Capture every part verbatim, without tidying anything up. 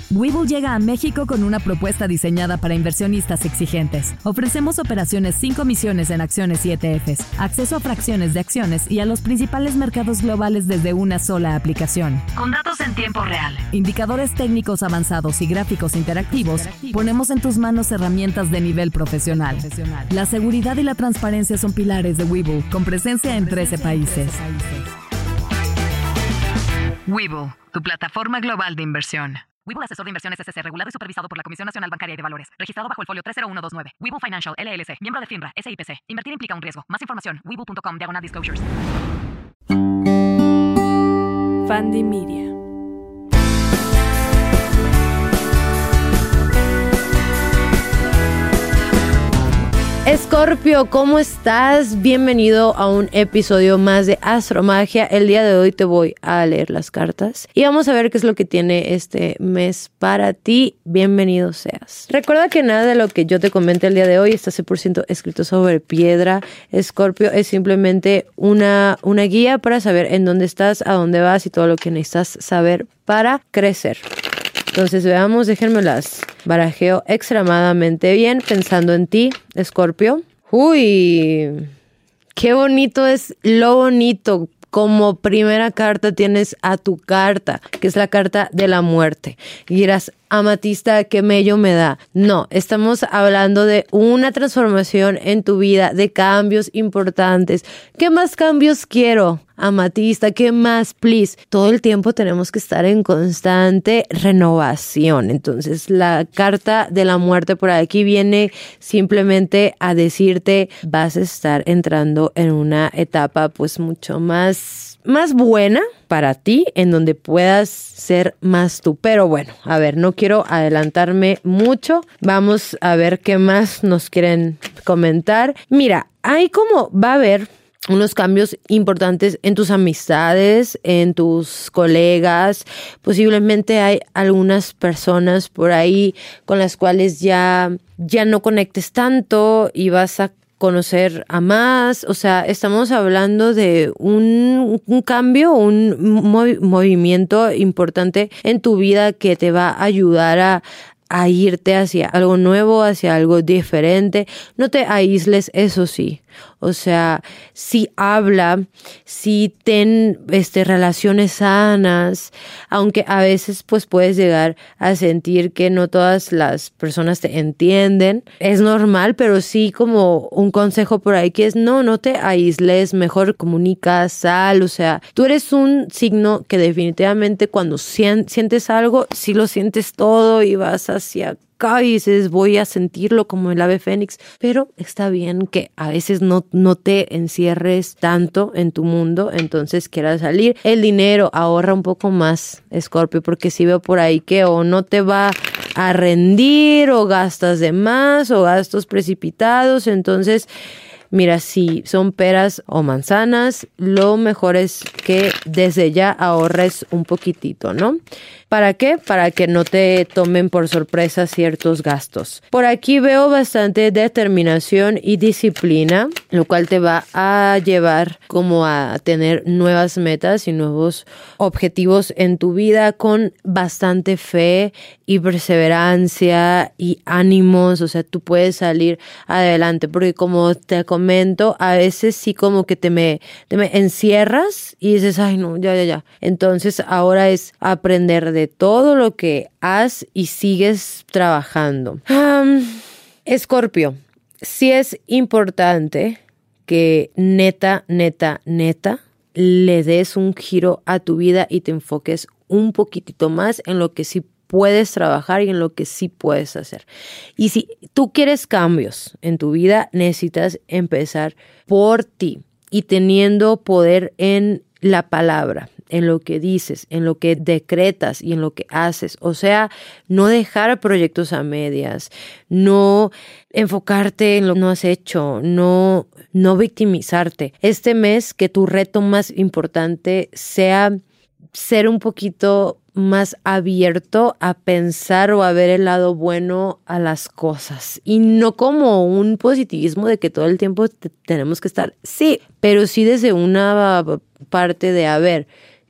Webull llega a México con una propuesta diseñada para inversionistas exigentes. Ofrecemos operaciones sin comisiones en acciones y E T Fs, acceso a fracciones de acciones y a los principales mercados globales desde una sola aplicación. Con datos en tiempo real, indicadores técnicos avanzados y gráficos interactivos, ponemos en tus manos herramientas de nivel profesional. La seguridad y la transparencia son pilares de Webull, con presencia en trece países. Webull, tu plataforma global de inversión. Webull Asesor de Inversiones S C, regulado y supervisado por la Comisión Nacional Bancaria y de Valores. Registrado bajo el folio tres cero uno dos nueve. Webull Financial, L L C. Miembro de FINRA, S I P C. Invertir implica un riesgo. Más información, webull punto com, diagonal disclosures. Fandi Media. Escorpio, ¿cómo estás? Bienvenido a un episodio más de Astromagia. El día de hoy te voy a leer las cartas y vamos a ver qué es lo que tiene este mes para ti. Bienvenido seas. Recuerda que nada de lo que yo te comente el día de hoy está cien por ciento escrito sobre piedra. Escorpio, es simplemente una, una guía para saber en dónde estás, a dónde vas y todo lo que necesitas saber para crecer. Entonces veamos, déjenme las barajeo extremadamente bien, pensando en ti, Escorpio. Uy, qué bonito es lo bonito. Como primera carta tienes a tu carta, que es la carta de la muerte. Y dirás, amatista, qué mello me da. No, estamos hablando de una transformación en tu vida, de cambios importantes. ¿Qué más cambios quiero, amatista? ¿Qué más, please? Todo el tiempo tenemos que estar en constante renovación. Entonces, la carta de la muerte por aquí viene simplemente a decirte, vas a estar entrando en una etapa pues mucho más, más buena para ti, en donde puedas ser más tú. Pero bueno, a ver, no quiero adelantarme mucho. Vamos a ver qué más nos quieren comentar. Mira, hay como va a haber unos cambios importantes en tus amistades, en tus colegas. Posiblemente hay algunas personas por ahí con las cuales ya, ya no conectes tanto y vas a conocer a más. O sea, estamos hablando de un, un cambio, un mov- movimiento importante en tu vida que te va a ayudar a a irte hacia algo nuevo, hacia algo diferente. No te aísles, eso sí. O sea, sí habla, sí ten este, relaciones sanas, aunque a veces pues puedes llegar a sentir que no todas las personas te entienden. Es normal, pero sí como un consejo por ahí que es no, no te aísles, mejor comunica, sal. O sea, tú eres un signo que definitivamente cuando sien- sientes algo, sí lo sientes todo y vas hacia acá y dices, voy a sentirlo como el ave fénix, pero está bien que a veces no, no te encierres tanto en tu mundo, entonces quieras salir. El dinero, ahorra un poco más, Escorpio, porque si veo por ahí que o no te va a rendir o gastas de más o gastos precipitados, entonces mira, si son peras o manzanas, lo mejor es que desde ya ahorres un poquitito, ¿no? ¿Para qué? Para que no te tomen por sorpresa ciertos gastos. Por aquí veo bastante determinación y disciplina, lo cual te va a llevar como a tener nuevas metas y nuevos objetivos en tu vida con bastante fe y perseverancia y ánimos. O sea, tú puedes salir adelante porque como te comento, a veces sí como que te me, te me encierras y dices, ay no, ya, ya, ya. Entonces ahora es aprender de todo lo que has y sigues trabajando. Um, Escorpio, sí es importante que neta, neta, neta, le des un giro a tu vida y te enfoques un poquitito más en lo que sí puedes trabajar y en lo que sí puedes hacer. Y si tú quieres cambios en tu vida, necesitas empezar por ti y teniendo poder en la palabra, en lo que dices, en lo que decretas y en lo que haces. O sea, no dejar proyectos a medias, no enfocarte en lo que no has hecho, no, no victimizarte. Este mes que tu reto más importante sea ser un poquito más abierto a pensar o a ver el lado bueno a las cosas y no como un positivismo de que todo el tiempo te- tenemos que estar, sí, pero sí desde una parte de, a ver,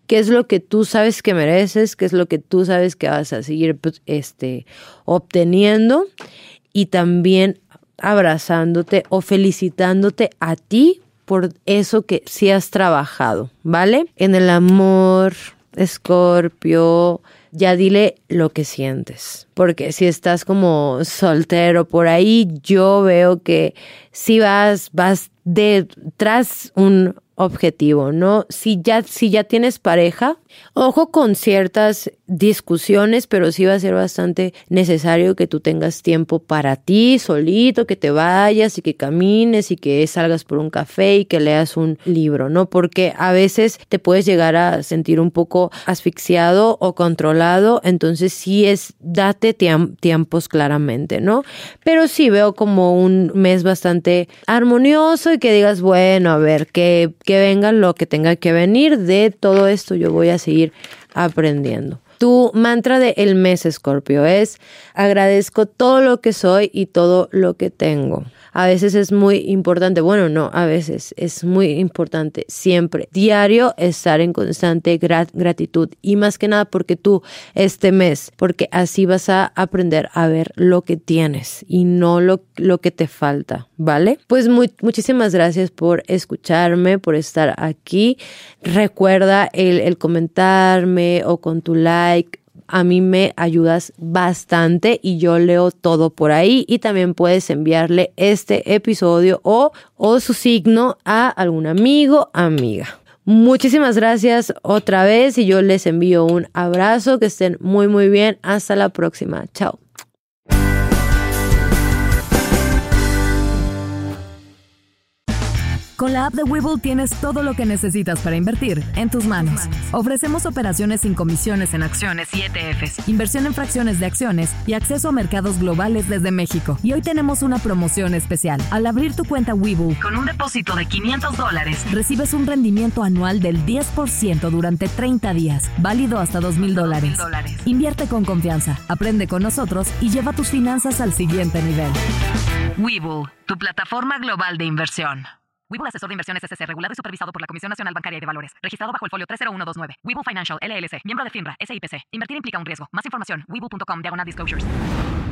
qué es lo que tú sabes que mereces, qué es lo que tú sabes que vas a seguir pues, este, obteniendo, y también abrazándote o felicitándote a ti por eso que sí has trabajado, ¿vale? En el amor, Escorpio, ya dile lo que sientes, porque si estás como soltero por ahí, yo veo que si vas, vas detrás un objetivo, ¿no? Si ya, si ya tienes pareja, ojo con ciertas discusiones, pero sí va a ser bastante necesario que tú tengas tiempo para ti, solito, que te vayas y que camines y que salgas por un café y que leas un libro, ¿no? Porque a veces te puedes llegar a sentir un poco asfixiado o controlado, entonces sí es, date tiam- tiempos claramente, ¿no? Pero sí veo como un mes bastante armonioso y que digas, bueno, a ver, que, que venga lo que tenga que venir, de todo esto yo voy a seguir aprendiendo. Tu mantra de el mes, Escorpio, es agradezco todo lo que soy y todo lo que tengo. A veces es muy importante, bueno, no, a veces es muy importante siempre, diario, estar en constante grat- gratitud y más que nada porque tú este mes, porque así vas a aprender a ver lo que tienes y no lo, lo que te falta, ¿vale? Pues muy, muchísimas gracias por escucharme, por estar aquí. Recuerda el, el comentarme o con tu like. A mí me ayudas bastante y yo leo todo por ahí, y también puedes enviarle este episodio o, o su signo a algún amigo, amiga. Muchísimas gracias otra vez y yo les envío un abrazo, que estén muy muy bien. Hasta la próxima. Chao. Con la app de Webull tienes todo lo que necesitas para invertir en tus manos. Ofrecemos operaciones sin comisiones en acciones y E T Fs, inversión en fracciones de acciones y acceso a mercados globales desde México. Y hoy tenemos una promoción especial. Al abrir tu cuenta Webull con un depósito de quinientos dólares, recibes un rendimiento anual del diez por ciento durante treinta días, válido hasta dos mil dólares. Invierte con confianza, aprende con nosotros y lleva tus finanzas al siguiente nivel. Webull, tu plataforma global de inversión. Webull Asesor de Inversiones S C, regulado y supervisado por la Comisión Nacional Bancaria y de Valores. Registrado bajo el folio tres cero uno dos nueve. Webull Financial, L L C. Miembro de FINRA, S I P C. Invertir implica un riesgo. Más información, webull punto com, diagonal disclosures.